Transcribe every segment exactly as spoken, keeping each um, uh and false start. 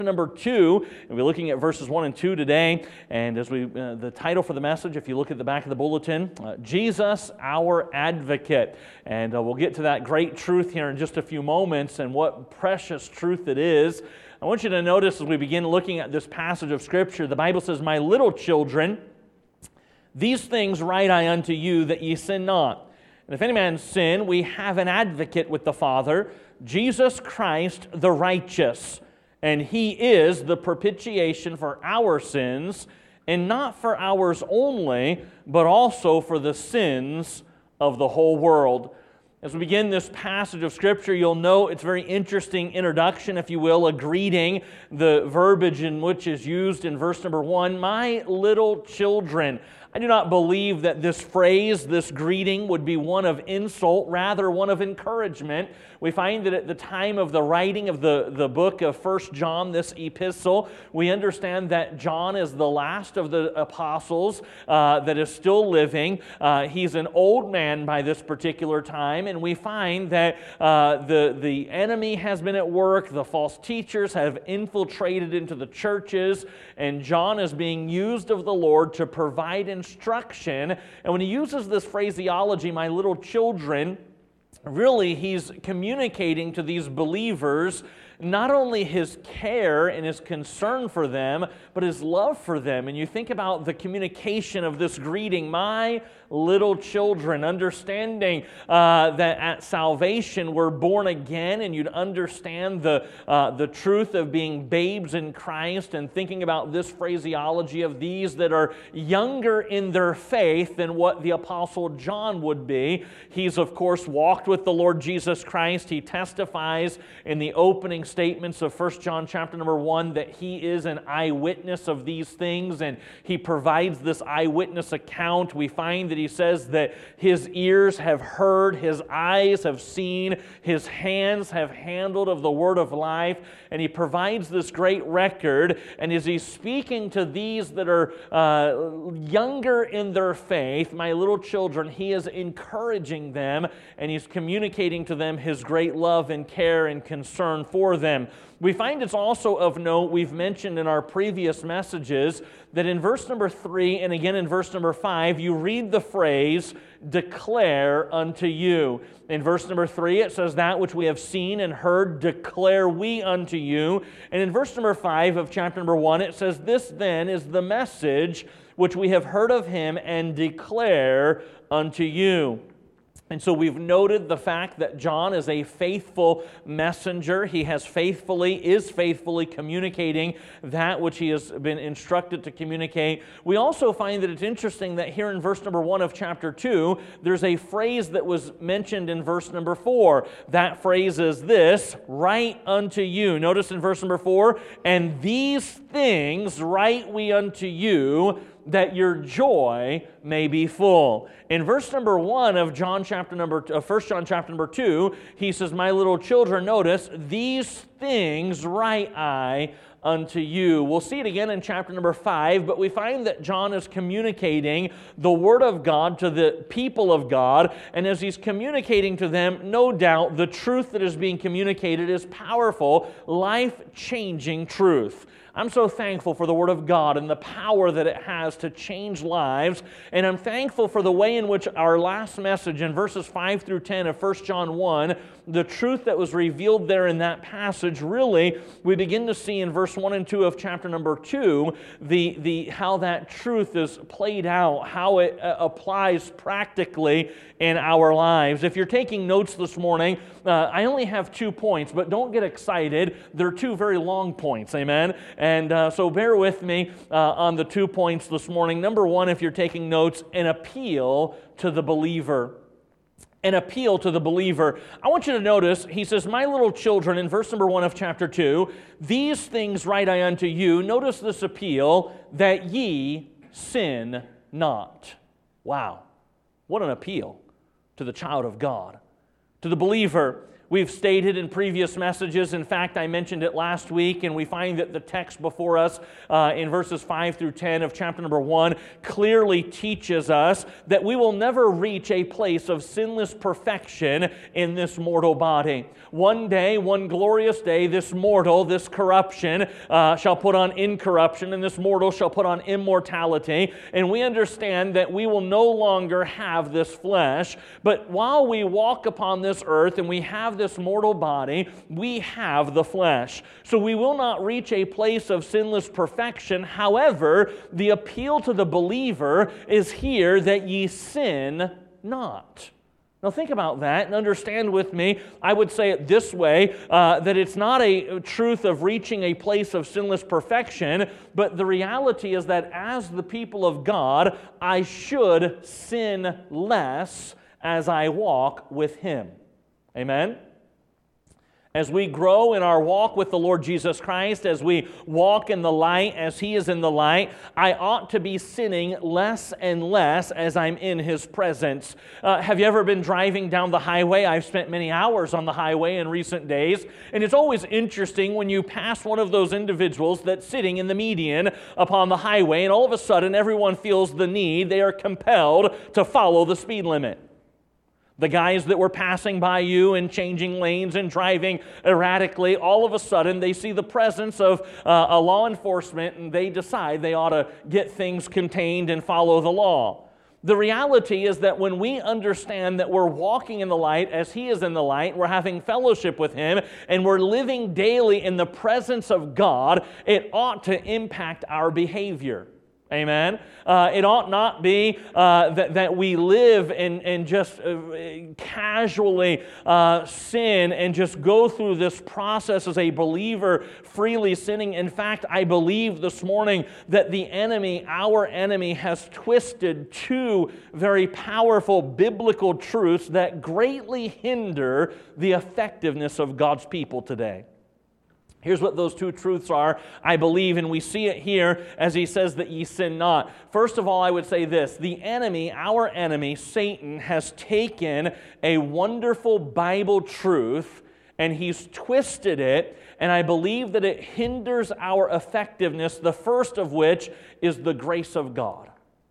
Number two, and we're looking at verses one and two today, and as we, uh, the title for the message, if you look at the back of the bulletin, uh, Jesus, our Advocate, and uh, we'll get to that great truth here in just a few moments, and what precious truth it is. I want you to notice as we begin looking at this passage of Scripture, the Bible says, "My little children, these things write I unto you, that ye sin not. And if any man sin, we have an advocate with the Father, Jesus Christ the righteous. And He is the propitiation for our sins, and not for ours only, but also for the sins of the whole world." As we begin this passage of Scripture, you'll note it's a very interesting introduction, if you will, a greeting, the verbiage in which is used in verse number one, "My little children." I do not believe that this phrase, this greeting, would be one of insult, rather one of encouragement. We find that at the time of the writing of the, the book of First John, this epistle, we understand that John is the last of the apostles uh, that is still living. Uh, he's an old man by this particular time, and we find that uh, the, the enemy has been at work, the false teachers have infiltrated into the churches, and John is being used of the Lord to provide instruction. And when he uses this phraseology, "my little children," really he's communicating to these believers not only his care and his concern for them, but his love for them. And you think about the communication of this greeting, "my little children," understanding uh, that at salvation we're born again, and you'd understand the, uh, the truth of being babes in Christ, and thinking about this phraseology of these that are younger in their faith than what the Apostle John would be. He's, of course, walked with the Lord Jesus Christ. He testifies in the opening statements of First John chapter number one that he is an eyewitness of these things, and he provides this eyewitness account. We find that he says that his ears have heard, his eyes have seen, his hands have handled of the word of life, and he provides this great record. And as he's speaking to these that are uh, younger in their faith, "my little children," he is encouraging them, and he's communicating to them his great love and care and concern for them. We find it's also of note, we've mentioned in our previous messages, that in verse number three and again in verse number five, you read the phrase, "declare unto you." In verse number three, it says, "That which we have seen and heard declare we unto you." And in verse number five of chapter number one, it says, "This then is the message which we have heard of him and declare unto you." And so we've noted the fact that John is a faithful messenger. He has faithfully, is faithfully communicating that which he has been instructed to communicate. We also find that it's interesting that here in verse number one of chapter two, there's a phrase that was mentioned in verse number four. That phrase is this, "write unto you." Notice in verse number four, "And these things write we unto you, that your joy may be full." In verse number one of John chapter number uh, First John chapter number two, he says, "My little children," notice, "these things write I unto you." We'll see it again in chapter number five, but we find that John is communicating the Word of God to the people of God, and as he's communicating to them, no doubt the truth that is being communicated is powerful, life-changing truth. I'm so thankful for the Word of God and the power that it has to change lives, and I'm thankful for the way in which our last message in verses five through ten of First John one, the truth that was revealed there in that passage, really, we begin to see in verse one and two of chapter number two, the, the, how that truth is played out, how it uh, applies practically in our lives. If you're taking notes this morning, uh, I only have two points, but don't get excited. They're two very long points, amen? And uh, so bear with me uh, on the two points this morning. Number one, if you're taking notes, an appeal to the believer. An appeal to the believer. I want you to notice, he says, "My little children," in verse number one of chapter two, "these things write I unto you." Notice this appeal, "that ye sin not." Wow, what an appeal to the child of God, to the believer. We've stated in previous messages, in fact, I mentioned it last week, and we find that the text before us uh, in verses five through ten of chapter number one clearly teaches us that we will never reach a place of sinless perfection in this mortal body. One day, one glorious day, this mortal, this corruption, uh, shall put on incorruption, and this mortal shall put on immortality. And we understand that we will no longer have this flesh, but while we walk upon this earth and we have this mortal body, we have the flesh. So we will not reach a place of sinless perfection. However, the appeal to the believer is here that ye sin not. Now think about that and understand with me. I would say it this way, uh, that it's not a truth of reaching a place of sinless perfection, but the reality is that as the people of God, I should sin less as I walk with Him. Amen? As we grow in our walk with the Lord Jesus Christ, as we walk in the light as He is in the light, I ought to be sinning less and less as I'm in His presence. Uh, have you ever been driving down the highway? I've spent many hours on the highway in recent days, and it's always interesting when you pass one of those individuals that's sitting in the median upon the highway, and all of a sudden everyone feels the need, they are compelled to follow the speed limit. The guys that were passing by you and changing lanes and driving erratically, all of a sudden they see the presence of uh, a law enforcement and they decide they ought to get things contained and follow the law. The reality is that when we understand that we're walking in the light as He is in the light, we're having fellowship with Him, and we're living daily in the presence of God, it ought to impact our behavior. Amen. Uh, it ought not be uh, that, that we live and, and just uh, casually uh, sin and just go through this process as a believer freely sinning. In fact, I believe this morning that the enemy, our enemy, has twisted two very powerful biblical truths that greatly hinder the effectiveness of God's people today. Here's what those two truths are, I believe, and we see it here as he says that ye sin not. First of all, I would say this. The enemy, our enemy, Satan, has taken a wonderful Bible truth and he's twisted it, and I believe that it hinders our effectiveness, the first of which is the grace of God.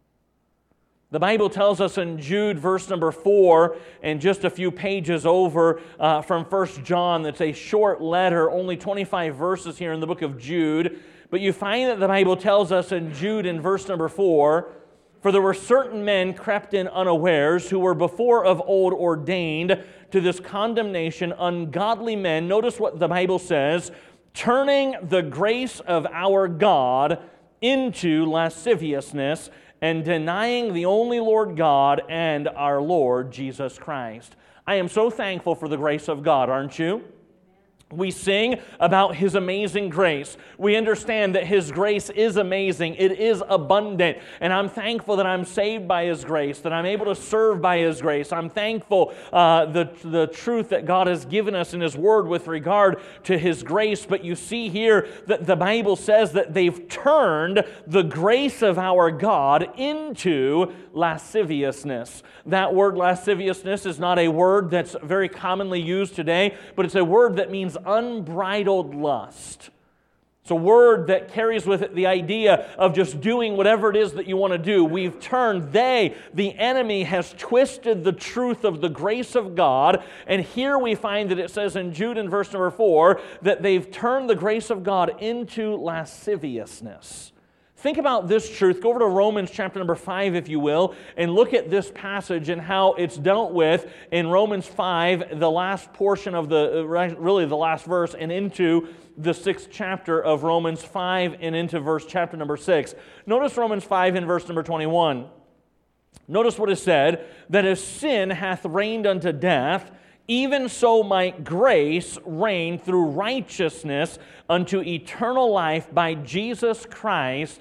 The Bible tells us in Jude, verse number four, and just a few pages over uh, from First John, that's a short letter, only twenty-five verses here in the book of Jude. But you find that the Bible tells us in Jude in verse number four, for there were certain men crept in unawares who were before of old ordained to this condemnation, ungodly men. Notice what the Bible says, turning the grace of our God into lasciviousness, and denying the only Lord God and our Lord Jesus Christ. I am so thankful for the grace of God, aren't you? We sing about His amazing grace. We understand that His grace is amazing. It is abundant. And I'm thankful that I'm saved by His grace, that I'm able to serve by His grace. I'm thankful uh, the, the truth that God has given us in His Word with regard to His grace. But you see here that the Bible says that they've turned the grace of our God into lasciviousness. That word lasciviousness is not a word that's very commonly used today, but it's a word that means unbridled lust. It's a word that carries with it the idea of just doing whatever it is that you want to do. We've turned, they, the enemy, has twisted the truth of the grace of God. And here we find that it says in Jude in verse number four that they've turned the grace of God into lasciviousness. Think about this truth. Go over to Romans chapter number five, if you will, and look at this passage and how it's dealt with in Romans five, the last portion of the, really the last verse, and into the sixth chapter of Romans five and into verse chapter number six. Notice Romans five in verse number twenty-one. Notice what is said, that if sin hath reigned unto death, even so might grace reign through righteousness unto eternal life by Jesus Christ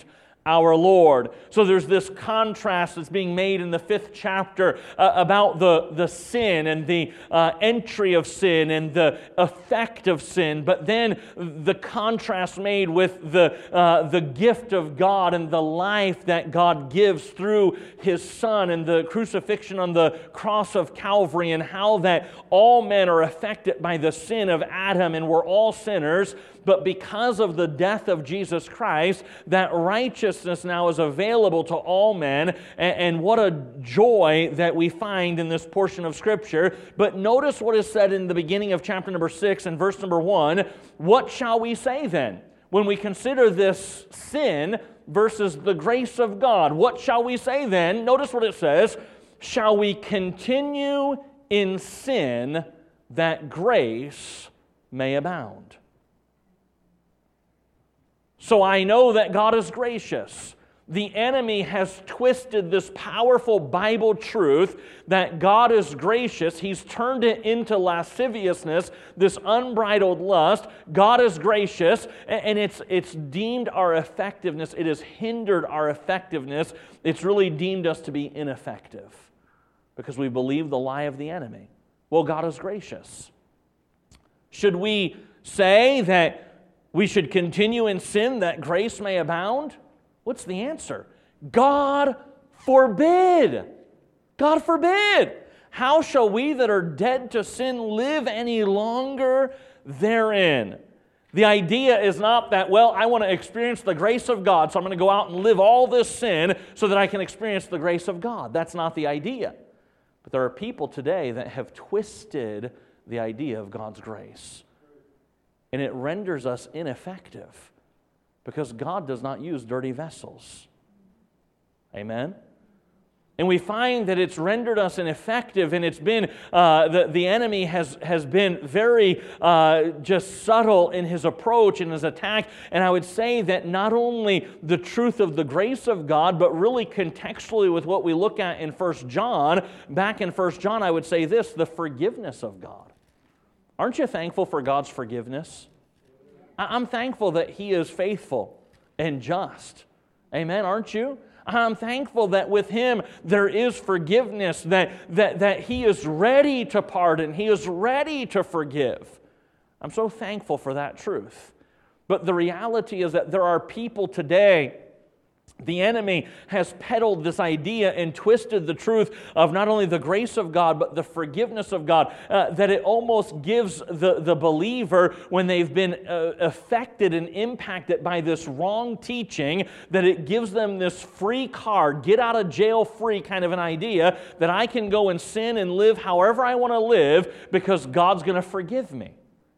our Lord. So there's this contrast that's being made in the fifth chapter uh, about the, the sin and the uh, entry of sin and the effect of sin, but then the contrast made with the, uh, the gift of God and the life that God gives through His Son and the crucifixion on the cross of Calvary, and how that all men are affected by the sin of Adam and we're all sinners, but because of the death of Jesus Christ, that righteousness now is available to all men, and, and what a joy that we find in this portion of Scripture. But notice what is said in the beginning of chapter number six and verse number one. What shall we say then? When we consider this sin versus the grace of God, what shall we say then? Notice what it says. Shall we continue in sin that grace may abound? So I know that God is gracious. The enemy has twisted this powerful Bible truth that God is gracious. He's turned it into lasciviousness, this unbridled lust. God is gracious, and it's, it's deemed our effectiveness. It has hindered our effectiveness. It's really deemed us to be ineffective because we believe the lie of the enemy. Well, God is gracious. Should we say that we should continue in sin that grace may abound? What's the answer? God forbid. God forbid. How shall we that are dead to sin live any longer therein? The idea is not that, well, I want to experience the grace of God, so I'm going to go out and live all this sin so that I can experience the grace of God. That's not the idea. But there are people today that have twisted the idea of God's grace. And it renders us ineffective because God does not use dirty vessels. Amen? And we find that it's rendered us ineffective, and it's been, uh, the, the enemy has, has been very uh, just subtle in his approach and his attack. And I would say that not only the truth of the grace of God, but really contextually with what we look at in First John, back in First John, I would say this, the forgiveness of God. Aren't you thankful for God's forgiveness? I'm thankful that He is faithful and just. Amen, aren't you? I'm thankful that with Him there is forgiveness, that, that, that He is ready to pardon, He is ready to forgive. I'm so thankful for that truth. But the reality is that there are people today, the enemy has peddled this idea and twisted the truth of not only the grace of God, but the forgiveness of God, uh, that it almost gives the, the believer, when they've been uh, affected and impacted by this wrong teaching, that it gives them this free card, get out of jail free kind of an idea, that I can go and sin and live however I want to live because God's going to forgive me.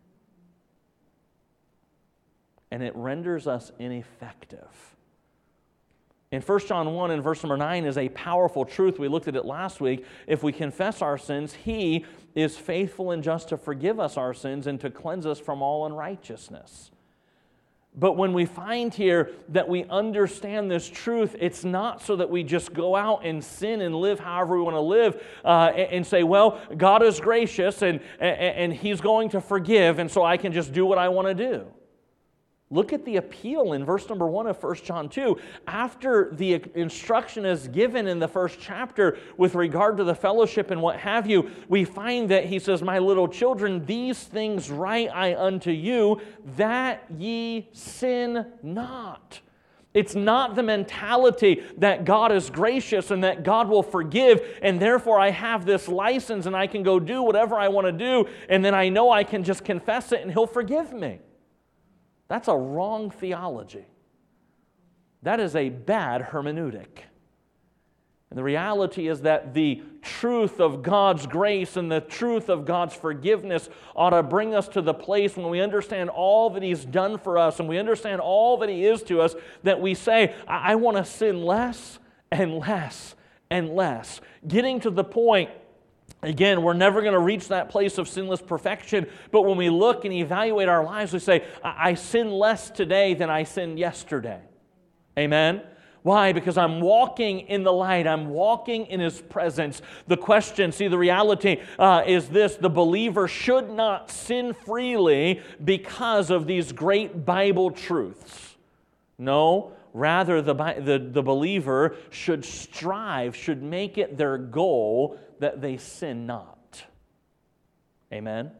And it renders us ineffective. In First John one and verse number nine is a powerful truth. We looked at it last week. If we confess our sins, He is faithful and just to forgive us our sins and to cleanse us from all unrighteousness. But when we find here that we understand this truth, it's not so that we just go out and sin and live however we want to live uh, and say, well, God is gracious and, and He's going to forgive, and so I can just do what I want to do. Look at the appeal in verse number one of First John two. After the instruction is given in the first chapter with regard to the fellowship and what have you, we find that he says, my little children, these things write I unto you, that ye sin not. It's not the mentality that God is gracious and that God will forgive, and therefore I have this license and I can go do whatever I want to do, and then I know I can just confess it and He'll forgive me. That's a wrong theology. That is a bad hermeneutic. And the reality is that the truth of God's grace and the truth of God's forgiveness ought to bring us to the place when we understand all that He's done for us and we understand all that He is to us, that we say, I, I want to sin less and less and less. Getting to the point, again, we're never going to reach that place of sinless perfection, but when we look and evaluate our lives, we say, I, I sin less today than I sinned yesterday. Amen? Why? Because I'm walking in the light. I'm walking in His presence. The question, see, the reality uh, is this: the believer should not sin freely because of these great Bible truths. No, Rather, the, the, the believer should strive, should make it their goal that they sin not. Amen?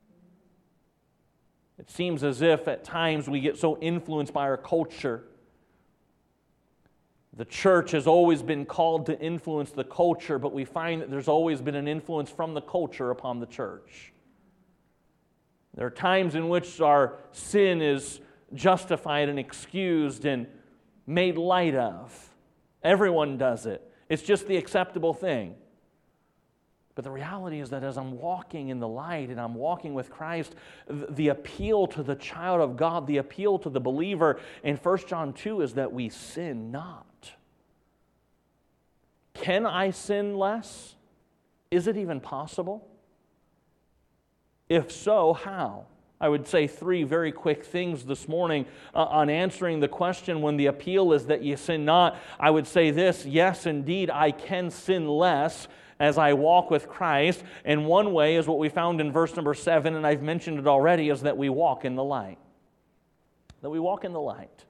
It seems as if at times we get so influenced by our culture. The church has always been called to influence the culture, but we find that there's always been an influence from the culture upon the church. There are times in which our sin is justified and excused and made light of. Everyone does it. It's just the acceptable thing. But the reality is that as I'm walking in the light and I'm walking with Christ, the appeal to the child of God, the appeal to the believer in First John two is that we sin not. Can I sin less? Is it even possible? If so, how? I would say three very quick things this morning uh, on answering the question when the appeal is that you sin not. I would say this: yes, indeed, I can sin less as I walk with Christ. And one way is what we found in verse number seven, and I've mentioned it already, is that we walk in the light. That we walk in the light.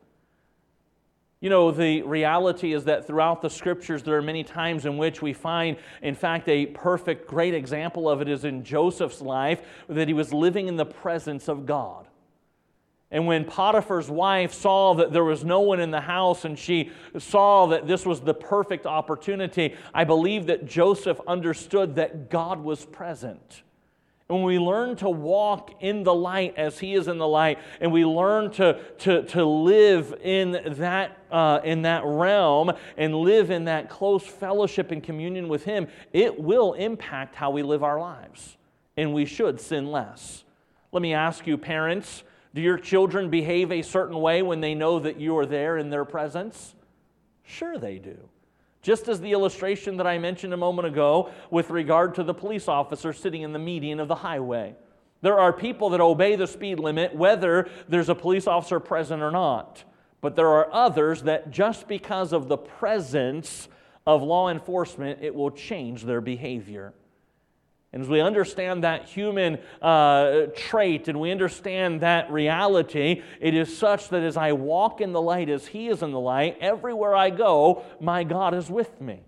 You know, the reality is that throughout the Scriptures there are many times in which we find, in fact, a perfect, great example of it is in Joseph's life, that he was living in the presence of God. And when Potiphar's wife saw that there was no one in the house and she saw that this was the perfect opportunity, I believe that Joseph understood that God was present. When we learn to walk in the light as He is in the light, and we learn to, to, to live in that, uh, in that realm and live in that close fellowship and communion with Him, it will impact how we live our lives. And we should sin less. Let me ask you, parents, do your children behave a certain way when they know that you are there in their presence? Sure they do. Just as the illustration that I mentioned a moment ago with regard to the police officer sitting in the median of the highway. There are people that obey the speed limit whether there's a police officer present or not. But there are others that just because of the presence of law enforcement, it will change their behavior. And as we understand that human uh, trait and we understand that reality, it is such that as I walk in the light as He is in the light, everywhere I go, my God is with me.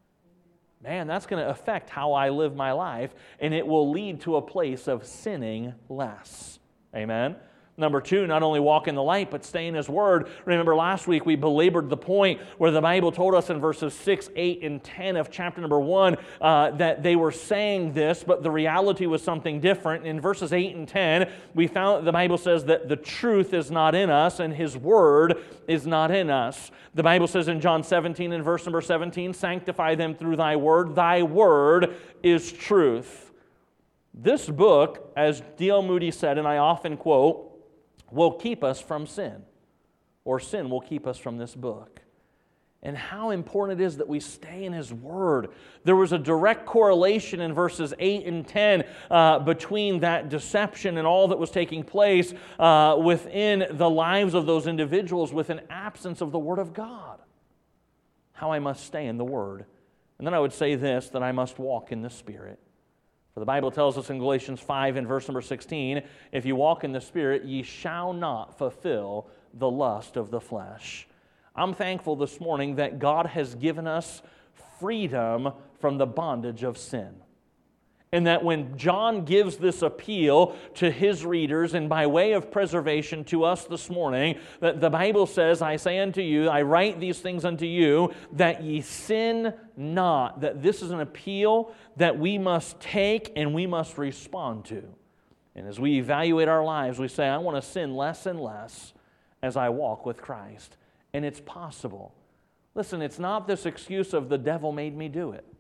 Man, that's going to affect how I live my life, and it will lead to a place of sinning less. Amen? Number two, not only walk in the light, but stay in His Word. Remember last week we belabored the point where the Bible told us in verses six, eight, and ten of chapter number one uh, that they were saying this, but the reality was something different. In verses eight and ten, we found that the Bible says that the truth is not in us and His Word is not in us. The Bible says in John seventeen and verse number seventeen, sanctify them through Thy Word. Thy Word is truth. This book, as D L Moody said, and I often quote, will keep us from sin, or sin will keep us from this book. And how important it is that we stay in His Word. There was a direct correlation in verses eight and ten uh, between that deception and all that was taking place uh, within the lives of those individuals with an absence of the Word of God. How I must stay in the Word. And then I would say this, that I must walk in the Spirit. For the Bible tells us in Galatians five and verse number sixteen, if you walk in the Spirit, ye shall not fulfill the lust of the flesh. I'm thankful this morning that God has given us freedom from the bondage of sin. And that when John gives this appeal to his readers and by way of preservation to us this morning, that the Bible says, I say unto you, I write these things unto you, that ye sin not. That this is an appeal that we must take and we must respond to. And as we evaluate our lives, we say, I want to sin less and less as I walk with Christ. And it's possible. Listen, it's not this excuse of the devil made me do it.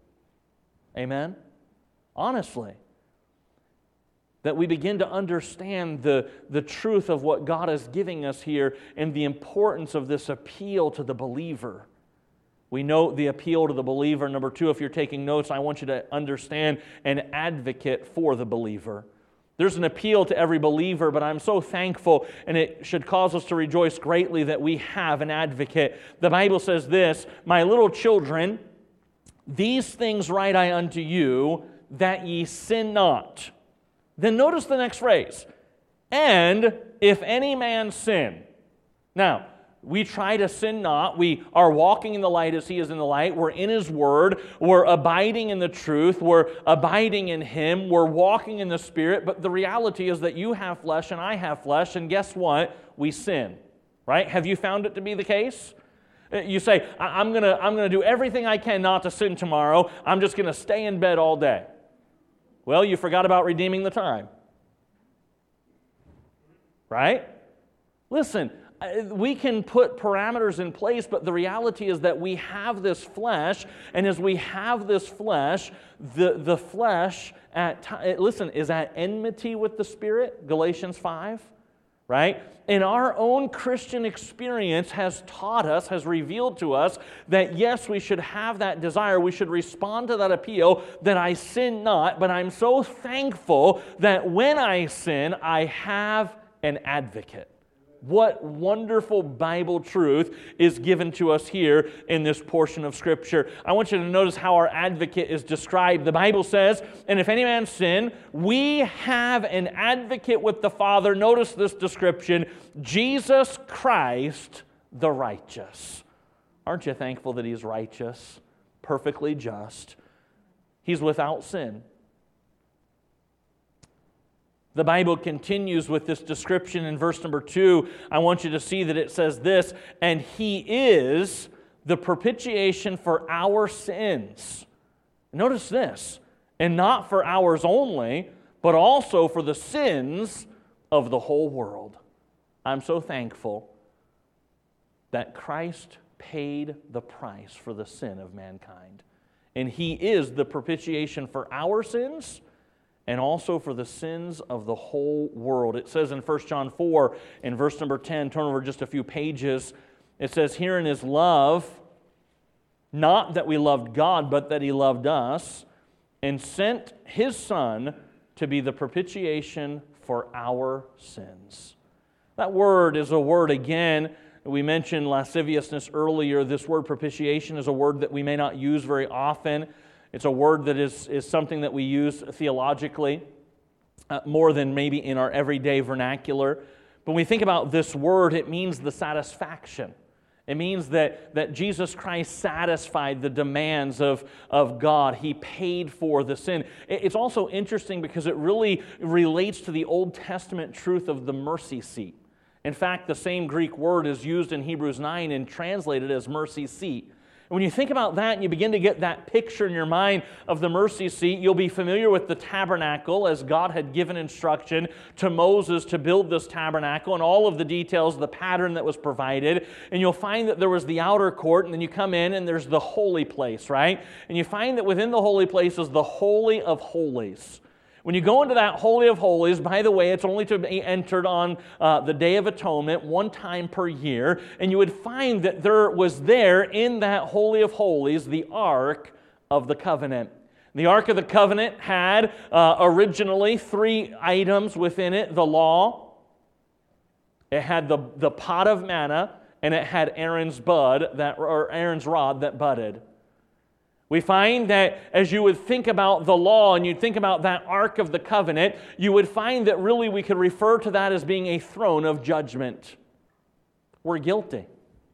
Amen? Honestly, that we begin to understand the, the truth of what God is giving us here and the importance of this appeal to the believer. We note the appeal to the believer. Number two, if you're taking notes, I want you to understand an advocate for the believer. There's an appeal to every believer, but I'm so thankful, and it should cause us to rejoice greatly that we have an advocate. The Bible says this, my little children, these things write I unto you, that ye sin not. Then notice the next phrase, and if any man sin. Now, We try to sin not. We are walking in the light as He is in the light. We're in His Word. We're abiding in the truth. We're abiding in Him. We're walking in the Spirit. But the reality is that you have flesh and I have flesh. And guess what? We sin. Right? Have you found it to be the case? You say, I'm going to I'm going to do everything I can not to sin tomorrow. I'm just going to stay in bed all day. Well, you forgot about redeeming the time. Right? Listen, we can put parameters in place, but the reality is that we have this flesh, and as we have this flesh, the, the flesh, at t- listen, is at enmity with the Spirit, Galatians five, right? And our own Christian experience has taught us, has revealed to us, that yes, we should have that desire, we should respond to that appeal, that I sin not, but I'm so thankful that when I sin, I have an advocate. What wonderful Bible truth is given to us here in this portion of Scripture. I want you to notice how our advocate is described. The Bible says, and if any man sin, we have an advocate with the Father. Notice this description, Jesus Christ the righteous. Aren't you thankful that He's righteous, perfectly just? He's without sin. The Bible continues with this description in verse number two. I want you to see that it says this, and He is the propitiation for our sins. Notice this, and not for ours only, but also for the sins of the whole world. I'm so thankful that Christ paid the price for the sin of mankind. And He is the propitiation for our sins, and also for the sins of the whole world. It says in First John four, in verse number ten, turn over just a few pages, it says, herein is love, not that we loved God, but that He loved us, and sent His Son to be the propitiation for our sins. That word is a word, again, we mentioned lasciviousness earlier. This word propitiation is a word that we may not use very often. It's a word that is, is something that we use theologically uh, more than maybe in our everyday vernacular. But when we think about this word, it means the satisfaction. It means that, that Jesus Christ satisfied the demands of, of God. He paid for the sin. It's also interesting because it really relates to the Old Testament truth of the mercy seat. In fact, the same Greek word is used in Hebrews nine and translated as mercy seat. When you think about that and you begin to get that picture in your mind of the mercy seat, you'll be familiar with the tabernacle as God had given instruction to Moses to build this tabernacle and all of the details, the pattern that was provided. And you'll find that there was the outer court, and then you come in and there's the holy place, right? And you find that within the holy place is the Holy of Holies. When you go into that Holy of Holies, by the way, it's only to be entered on uh, the Day of Atonement one time per year, and you would find that there was there in that Holy of Holies the Ark of the Covenant. The Ark of the Covenant had uh, originally three items within it: the law, it had the, the pot of manna, and it had Aaron's bud that or Aaron's rod that budded. We find that as you would think about the law and you'd think about that Ark of the Covenant, you would find that really we could refer to that as being a throne of judgment. We're guilty.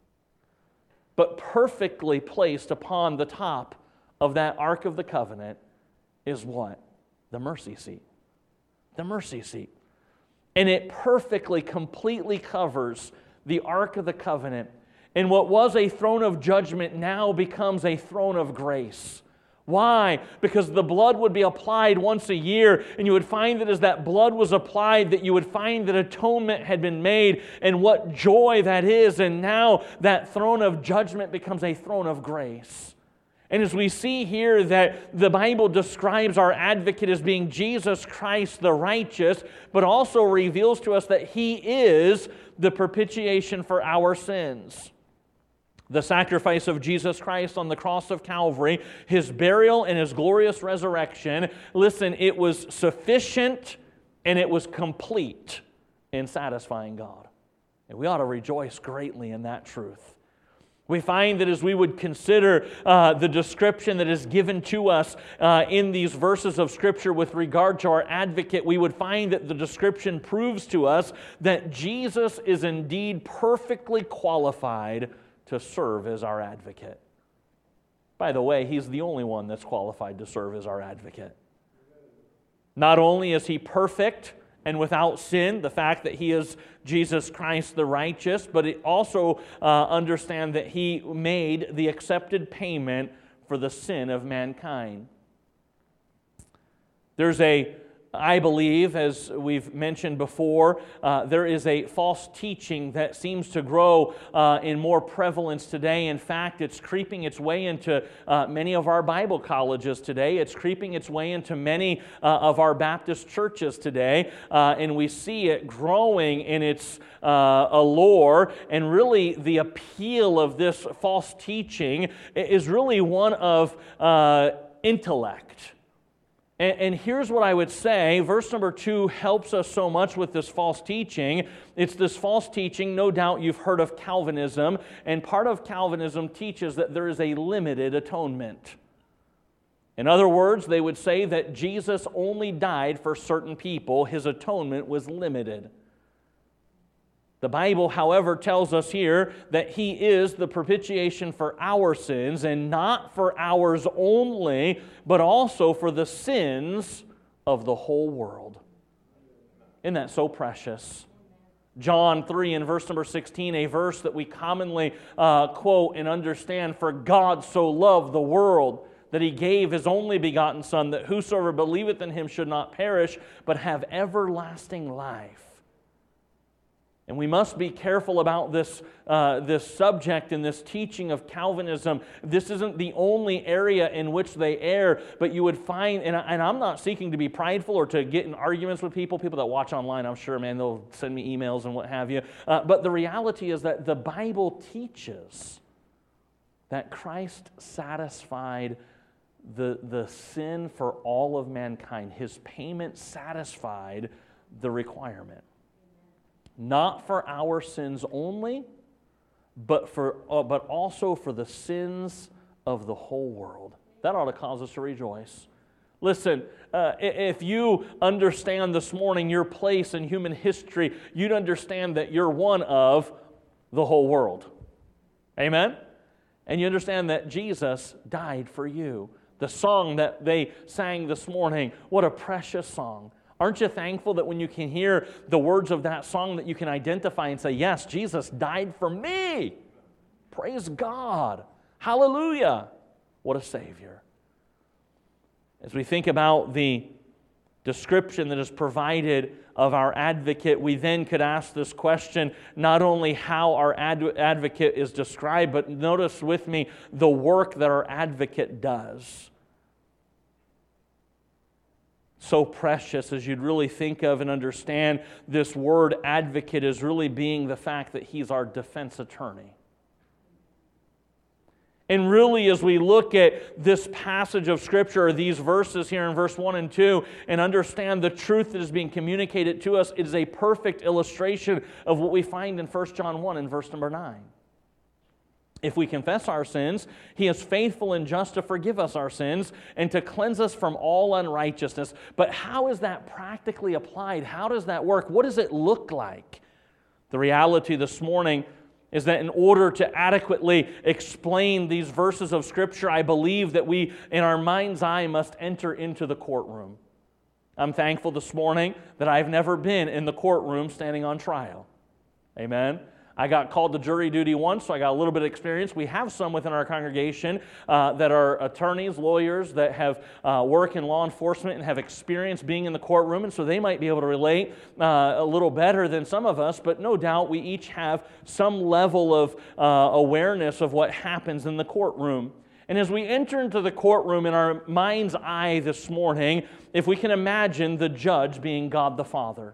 But perfectly placed upon the top of that Ark of the Covenant is what? The mercy seat. The mercy seat. And it perfectly, completely covers the Ark of the Covenant. And what was a throne of judgment now becomes a throne of grace. Why? Because the blood would be applied once a year, and you would find that as that blood was applied, that you would find that atonement had been made, and what joy that is. And now that throne of judgment becomes a throne of grace. And as we see here that the Bible describes our advocate as being Jesus Christ the righteous, but also reveals to us that He is the propitiation for our sins. The sacrifice of Jesus Christ on the cross of Calvary, His burial and His glorious resurrection, listen, it was sufficient and it was complete in satisfying God. And we ought to rejoice greatly in that truth. We find that as we would consider uh, the description that is given to us uh, in these verses of Scripture with regard to our advocate, we would find that the description proves to us that Jesus is indeed perfectly qualified to serve as our advocate. By the way, He's the only one that's qualified to serve as our advocate. Not only is He perfect and without sin, the fact that He is Jesus Christ the righteous, but it also uh, understand that He made the accepted payment for the sin of mankind. There's a, I believe, as we've mentioned before, uh, there is a false teaching that seems to grow uh, in more prevalence today. In fact, it's creeping its way into uh, many of our Bible colleges today. It's creeping its way into many uh, of our Baptist churches today, uh, and we see it growing in its uh, allure. And really, the appeal of this false teaching is really one of uh, intellect. And here's what I would say. Verse number two helps us so much with this false teaching. It's this false teaching, no doubt you've heard of Calvinism, and part of Calvinism teaches that there is a limited atonement. In other words, they would say that Jesus only died for certain people. His atonement was limited. The Bible, however, tells us here that He is the propitiation for our sins, and not for ours only, but also for the sins of the whole world. Isn't that so precious? John three and verse number sixteen, a verse that we commonly uh, quote and understand, "For God so loved the world that He gave His only begotten Son, that whosoever believeth in Him should not perish, but have everlasting life." And we must be careful about this, uh, this subject and this teaching of Calvinism. This isn't the only area in which they err, but you would find, and, I, and I'm not seeking to be prideful or to get in arguments with people, people that watch online, I'm sure, man, they'll send me emails and what have you. Uh, but the reality is that the Bible teaches that Christ satisfied the, the sin for all of mankind. His payment satisfied the requirement. Not for our sins only, but for uh, but also for the sins of the whole world. That ought to cause us to rejoice. Listen, uh, if you understand this morning your place in human history, you'd understand that you're one of the whole world. Amen? And you understand that Jesus died for you. The song that they sang this morning, what a precious song. Aren't you thankful that when you can hear the words of that song that you can identify and say, yes, Jesus died for me. Praise God. Hallelujah. What a Savior. As we think about the description that is provided of our advocate, we then could ask this question, not only how our ad- advocate is described, but notice with me the work that our advocate does. So precious as you'd really think of and understand this word advocate as really being the fact that He's our defense attorney. And really, as we look at this passage of Scripture, or these verses here in verse one and two, and understand the truth that is being communicated to us, it is a perfect illustration of what we find in First John one and verse number nine. If we confess our sins, He is faithful and just to forgive us our sins and to cleanse us from all unrighteousness. But how is that practically applied? How does that work? What does it look like? The reality this morning is that in order to adequately explain these verses of Scripture, I believe that we, in our mind's eye, must enter into the courtroom. I'm thankful this morning that I've never been in the courtroom standing on trial. Amen? I got called to jury duty once, so I got a little bit of experience. We have some within our congregation uh, that are attorneys, lawyers, that have uh, worked in law enforcement and have experience being in the courtroom, and so they might be able to relate uh, a little better than some of us, but no doubt we each have some level of uh, awareness of what happens in the courtroom. And as we enter into the courtroom in our mind's eye this morning, if we can imagine the judge being God the Father.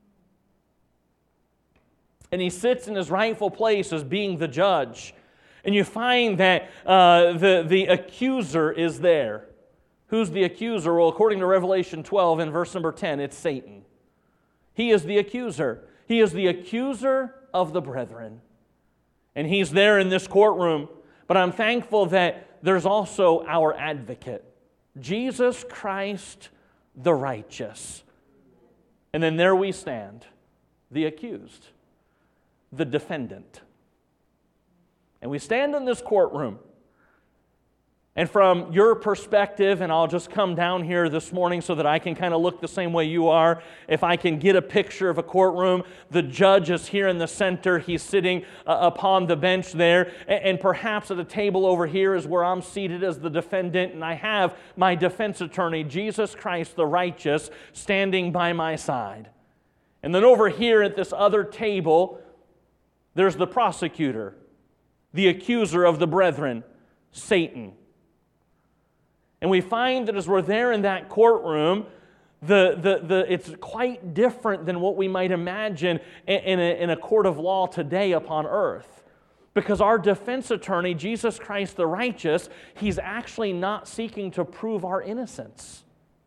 And He sits in His rightful place as being the judge. And you find that uh, the, the accuser is there. Who's the accuser? Well, according to Revelation twelve in verse number ten, it's Satan. He is the accuser. He is the accuser of the brethren. and He's there in this courtroom. But I'm thankful that there's also our advocate, Jesus Christ the righteous. And then there we stand, the accused, the defendant. And we stand in this courtroom. And from your perspective, and I'll just come down here this morning so that I can kind of look the same way you are. If I can get a picture of a courtroom, the judge is here in the center. He's sitting uh, upon the bench there. And, and perhaps at a table over here is where I'm seated as the defendant. And I have my defense attorney, Jesus Christ the righteous, standing by my side. And then over here at this other table, there's the prosecutor, the accuser of the brethren, Satan. And we find that as we're there in that courtroom, the, the, the, it's quite different than what we might imagine in, in, a, in a court of law today upon earth. Because our defense attorney, Jesus Christ the righteous, he's actually not seeking to prove our innocence.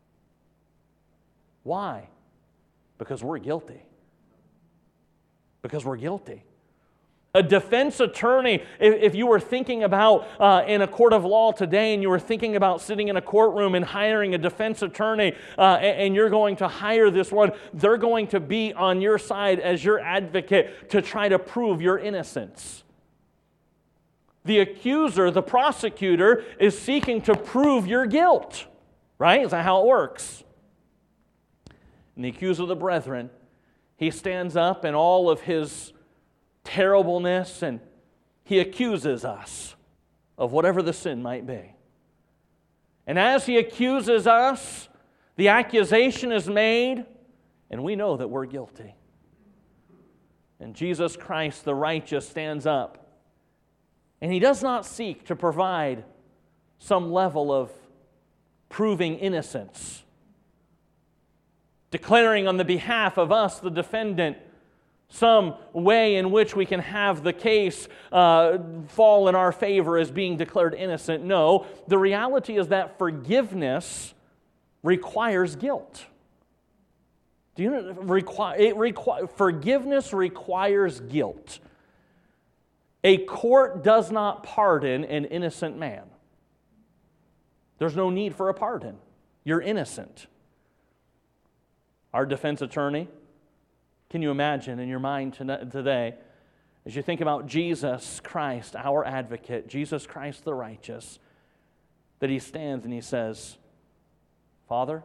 Why? Because we're guilty. Because we're guilty. A defense attorney, if, if you were thinking about uh, in a court of law today and you were thinking about sitting in a courtroom and hiring a defense attorney uh, and, and you're going to hire this one, they're going to be on your side as your advocate to try to prove your innocence. The accuser, the prosecutor, is seeking to prove your guilt, right? Is that how it works? And the accuser of the brethren, he stands up in all of his terribleness, and he accuses us of whatever the sin might be. And as he accuses us, the accusation is made, and we know that we're guilty. And Jesus Christ, the righteous, stands up, and he does not seek to provide some level of proving innocence, declaring on the behalf of us, the defendant, some way in which we can have the case uh, fall in our favor as being declared innocent. No, the reality is that forgiveness requires guilt. Do you know, require, it require, forgiveness requires guilt. A court does not pardon an innocent man. There's no need for a pardon. You're innocent. Our defense attorney, can you imagine in your mind today, as you think about Jesus Christ, our advocate, Jesus Christ the righteous, that he stands and he says, Father,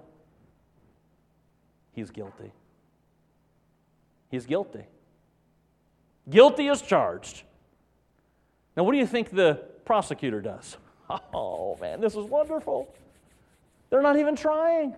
he's guilty. He's guilty. Guilty as charged. Now, what do you think the prosecutor does? Oh, man, this is wonderful. They're not even trying.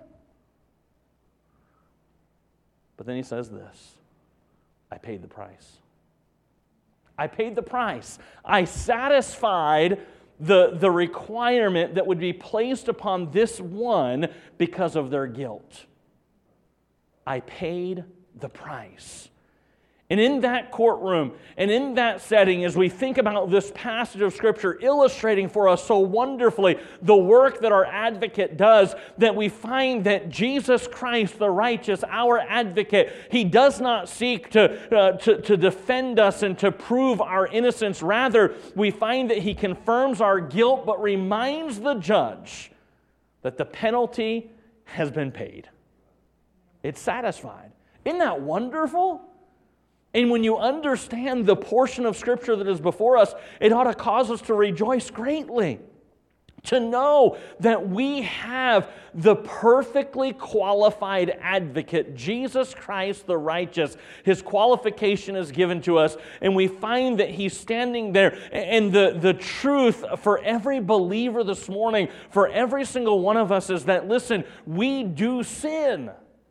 But then he says this, I paid the price. I paid the price. I satisfied the, the requirement that would be placed upon this one because of their guilt. I paid the price. And in that courtroom and in that setting, as we think about this passage of Scripture illustrating for us so wonderfully the work that our advocate does, that we find that Jesus Christ, the righteous, our advocate, he does not seek to, uh, to, to defend us and to prove our innocence. Rather, we find that he confirms our guilt but reminds the judge that the penalty has been paid. It's satisfied. Isn't that wonderful? And when you understand the portion of Scripture that is before us, it ought to cause us to rejoice greatly. To know that we have the perfectly qualified advocate, Jesus Christ the righteous. His qualification is given to us, and we find that he's standing there. And the, the truth for every believer this morning, for every single one of us, is that, listen, we do sin.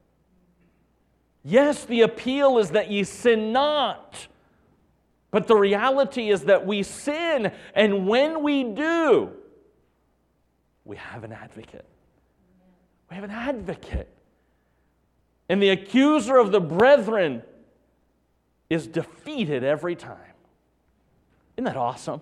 Yes, the appeal is that ye sin not. But the reality is that we sin, and when we do, we have an advocate. We have an advocate. And the accuser of the brethren is defeated every time. Isn't that awesome?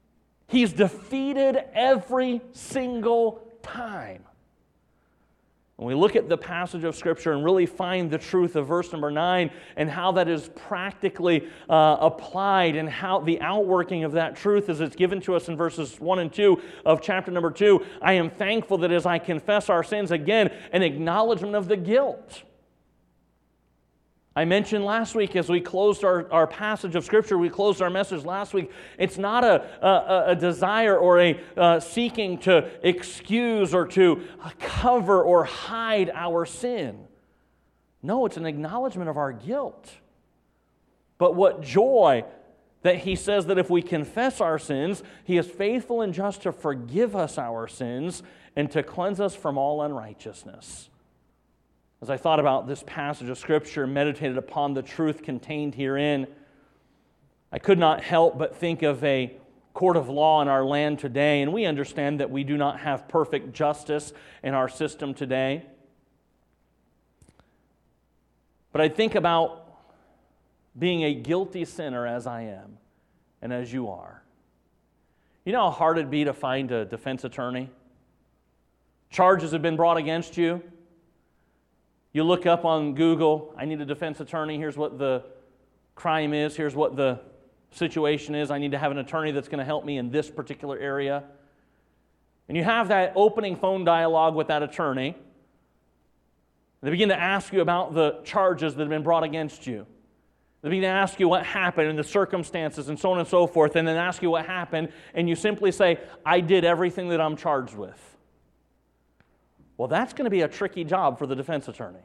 He's defeated every single time. When we look at the passage of Scripture and really find the truth of verse number nine and how that is practically uh, applied and how the outworking of that truth as it's given to us in verses one and two of chapter number two, I am thankful that as I confess our sins, again, an acknowledgement of the guilt. I mentioned last week as we closed our, our passage of Scripture, we closed our message last week, it's not a, a, a desire or a uh, seeking to excuse or to cover or hide our sin. No, it's an acknowledgement of our guilt. But what joy that He says that if we confess our sins, He is faithful and just to forgive us our sins and to cleanse us from all unrighteousness. As I thought about this passage of Scripture and meditated upon the truth contained herein, I could not help but think of a court of law in our land today, and we understand that we do not have perfect justice in our system today. But I think about being a guilty sinner as I am and as you are. You know how hard it'd be to find a defense attorney? Charges have been brought against you. You look up on Google, I need a defense attorney, here's what the crime is, here's what the situation is, I need to have an attorney that's going to help me in this particular area. And you have that opening phone dialogue with that attorney. They begin to ask you about the charges that have been brought against you. They begin to ask you what happened and the circumstances and so on and so forth, and then ask you what happened, and you simply say, I did everything that I'm charged with. Well, that's going to be a tricky job for the defense attorney.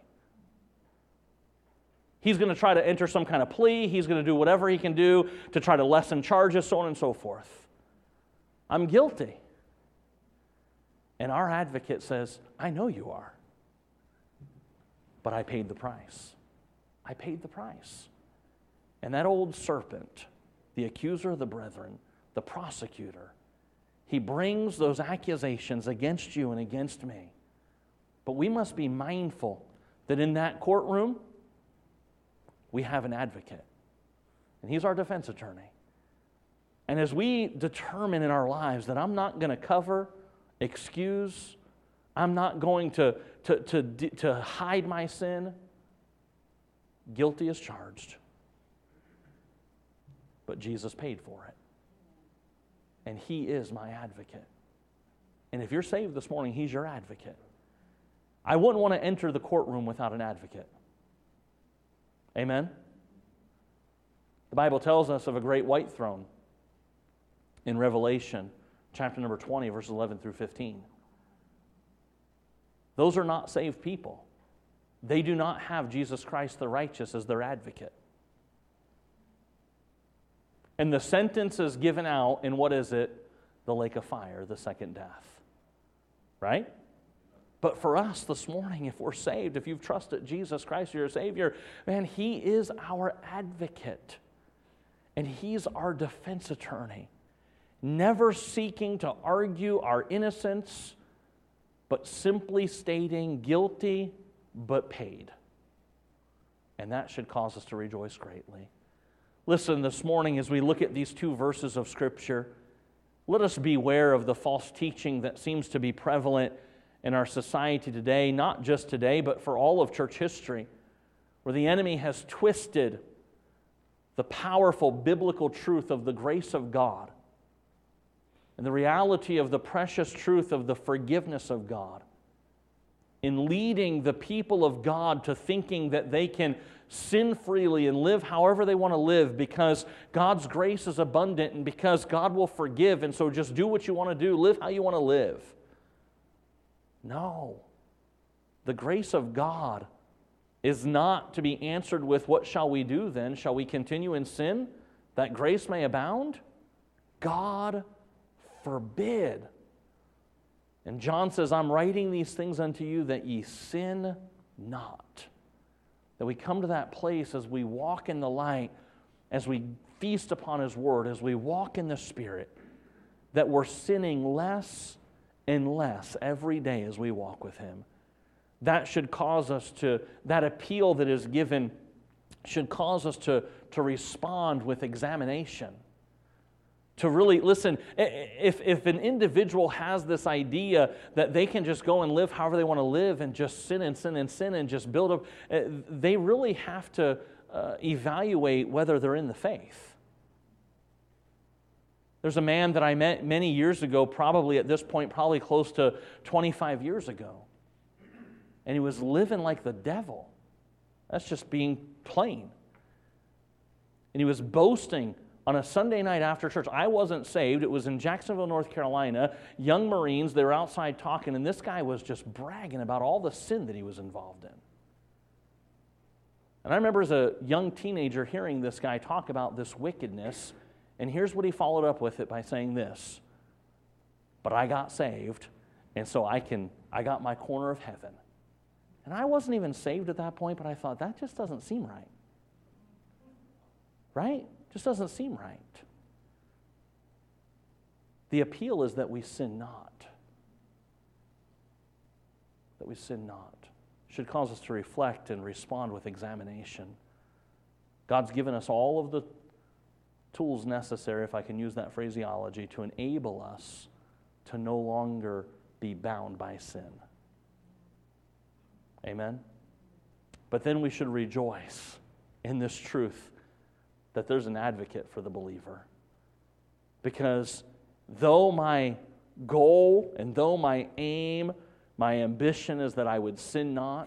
He's going to try to enter some kind of plea. He's going to do whatever he can do to try to lessen charges, so on and so forth. I'm guilty. And our advocate says, I know you are, but I paid the price. I paid the price. And that old serpent, the accuser of the brethren, the prosecutor, he brings those accusations against you and against me. But we must be mindful that in that courtroom, we have an advocate. And he's our defense attorney. And as we determine in our lives that I'm not going to cover, excuse, I'm not going to, to, to, to hide my sin, guilty as charged. But Jesus paid for it. And He is my advocate. And if you're saved this morning, He's your advocate. I wouldn't want to enter the courtroom without an advocate. Amen? The Bible tells us of a great white throne in Revelation, chapter number twenty, verses eleven through fifteen. Those are not saved people. They do not have Jesus Christ the righteous as their advocate. And the sentence is given out in, what is it? The lake of fire, the second death. Right? But for us this morning, if we're saved, if you've trusted Jesus Christ, your Savior, man, He is our advocate. And He's our defense attorney. Never seeking to argue our innocence, but simply stating guilty, but paid. And that should cause us to rejoice greatly. Listen, this morning as we look at these two verses of Scripture, let us beware of the false teaching that seems to be prevalent in our society today, not just today, but for all of church history, where the enemy has twisted the powerful biblical truth of the grace of God and the reality of the precious truth of the forgiveness of God in leading the people of God to thinking that they can sin freely and live however they want to live because God's grace is abundant and because God will forgive, and so just do what you want to do, live how you want to live. No. The grace of God is not to be answered with, what shall we do then? Shall we continue in sin that grace may abound? God forbid. And John says, I'm writing these things unto you that ye sin not. That we come to that place as we walk in the light, as we feast upon His Word, as we walk in the Spirit, that we're sinning less and less every day as we walk with Him. That should cause us to, that appeal that is given should cause us to, to respond with examination. To really, listen, if, if an individual has this idea that they can just go and live however they want to live and just sin and sin and sin and just build up, they really have to uh, evaluate whether they're in the faith. There's a man that I met many years ago, probably at this point, probably close to twenty-five years ago. And he was living like the devil. That's just being plain. And he was boasting on a Sunday night after church. I wasn't saved. It was in Jacksonville, North Carolina. Young Marines, they were outside talking, and this guy was just bragging about all the sin that he was involved in. And I remember as a young teenager hearing this guy talk about this wickedness, and here's what he followed up with it by saying this: but I got saved, and so I can, I got my corner of heaven. And I wasn't even saved at that point, but I thought, that just doesn't seem right. Right? Just doesn't seem right. The appeal is that we sin not. That we sin not. Should cause us to reflect and respond with examination. God's given us all of the tools necessary, if I can use that phraseology, to enable us to no longer be bound by sin. Amen? But then we should rejoice in this truth that there's an advocate for the believer. Because though my goal and though my aim, my ambition is that I would sin not,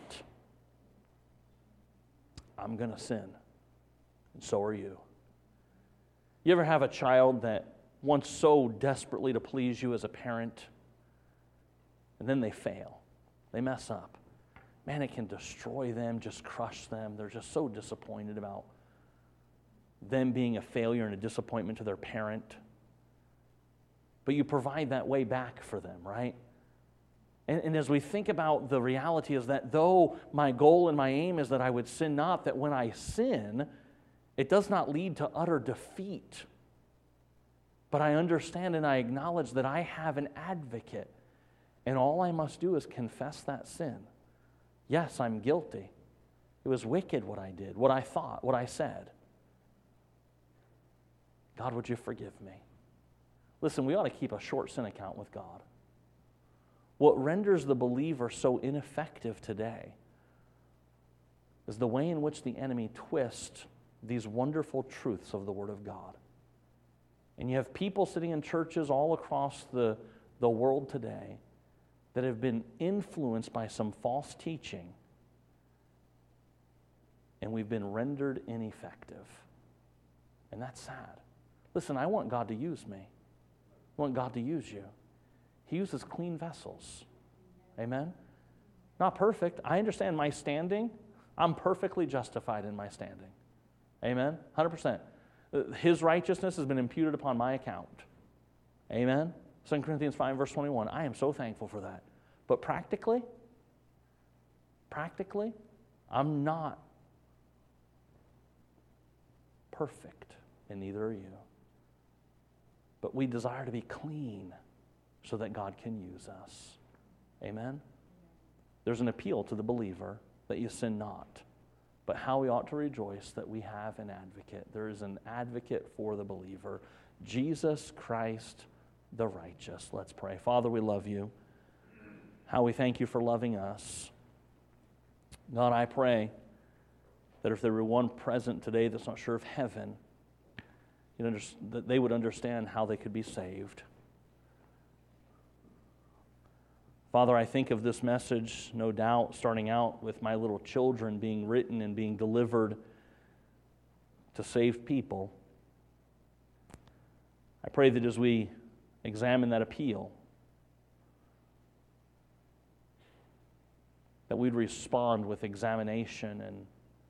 I'm going to sin. And so are you. You ever have a child that wants so desperately to please you as a parent, and then they fail? They mess up. Man, it can destroy them, just crush them. They're just so disappointed about them being a failure and a disappointment to their parent. But you provide that way back for them, right? And, and as we think about the reality is that though my goal and my aim is that I would sin not, that when I sin, it does not lead to utter defeat. But I understand and I acknowledge that I have an advocate, and all I must do is confess that sin. Yes, I'm guilty. It was wicked what I did, what I thought, what I said. God, would you forgive me? Listen, we ought to keep a short sin account with God. What renders the believer so ineffective today is the way in which the enemy twists these wonderful truths of the Word of God. And you have people sitting in churches all across the, the world today that have been influenced by some false teaching, and we've been rendered ineffective. And that's sad. Listen, I want God to use me. I want God to use you. He uses clean vessels. Amen? Not perfect. I understand my standing. I'm perfectly justified in my standing. Amen? one hundred percent. His righteousness has been imputed upon my account. Amen? Second Corinthians five, verse twenty-one. I am so thankful for that. But practically, practically, I'm not perfect, and neither are you. But we desire to be clean so that God can use us. Amen? There's an appeal to the believer that you sin not. But how we ought to rejoice that we have an advocate. There is an advocate for the believer, Jesus Christ the righteous. Let's pray. Father, we love you. How we thank you for loving us. God, I pray that if there were one present today that's not sure of heaven, you'd under, that they would understand how they could be saved. Father, I think of this message, no doubt, starting out with my little children being written and being delivered to save people. I pray that as we examine that appeal, that we'd respond with examination and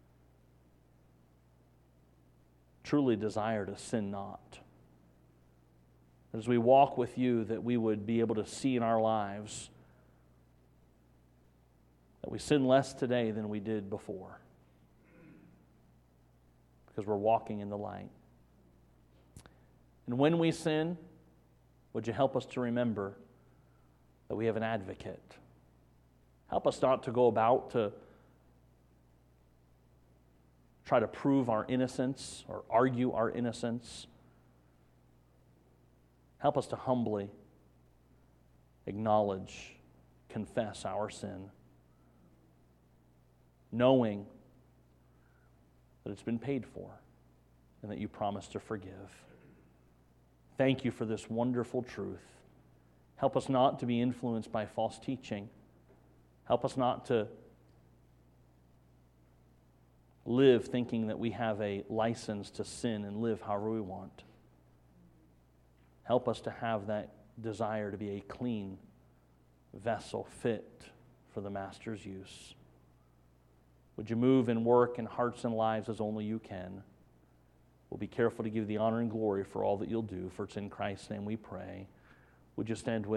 truly desire to sin not. As we walk with you, that we would be able to see in our lives that we sin less today than we did before, because we're walking in the light. And when we sin, would you help us to remember that we have an advocate? Help us not to go about to try to prove our innocence or argue our innocence, Help us to humbly acknowledge, confess our sin, knowing that it's been paid for and that you promise to forgive. Thank you for this wonderful truth. Help us not to be influenced by false teaching. Help us not to live thinking that we have a license to sin and live however we want. Help us to have that desire to be a clean vessel fit for the Master's use. Would you move and work in hearts and lives as only you can? We'll be careful to give the honor and glory for all that you'll do, for it's in Christ's name we pray. Would you stand with